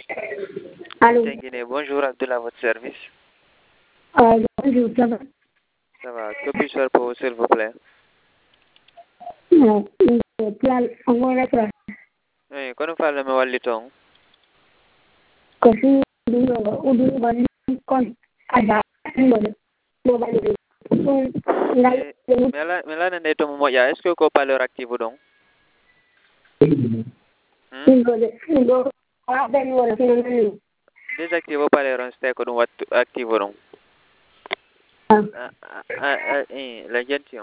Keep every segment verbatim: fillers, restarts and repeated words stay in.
Allô. Guinée, bonjour, Abdullah, à votre service. Euh, bonjour, ça va? Ça va. Que puis-je faire pour vous, s'il vous plaît? Non, euh, plan, on va mettre Oui, quand nous parlons de Waliton, que si nous avons oublié de compte à la mobile. Mobile. mais là, mais là, n'est-ce pas, est-ce que vous parlez actif ou non? Désactivez vos parleurs, c'est que nous activons. Ah, ah, ah, eh, la gestion.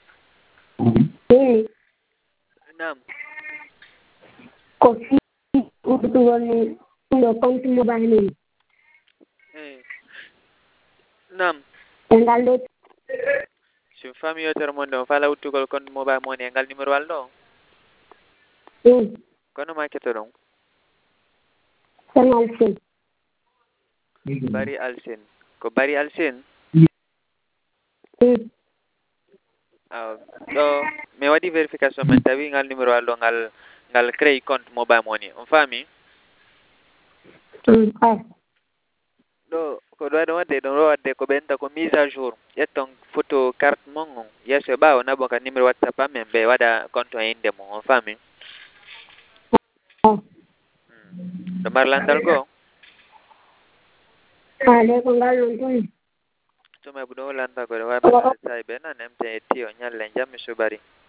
Oui. Non. Kofi, utuwani ndo compte mobile. Eh. Non. Engalo. Si famille autre monde, fala utugal compte mobile money, engal numéro allo. Oui. Kono ma ketoro. Sanalsin. Bari Alsen. Ko Bari Alsen? Oui. Ah, do me wadi verification men tawi ngal numéro allo ngal ngal créé compte mobile money. On fami? Mm, ah. Do ko do do wadde do wadde ko benta ko mise à jour. Yetton photo carte mon yeso ba on abo ka numéro WhatsApp men be wada compte en inde mon. On fami? Ah. Hmm. Do marlandal go? Ah, le kongal non. Tuma budo landa ko wa bala sai be na nemte tiyo nyalle jam subari.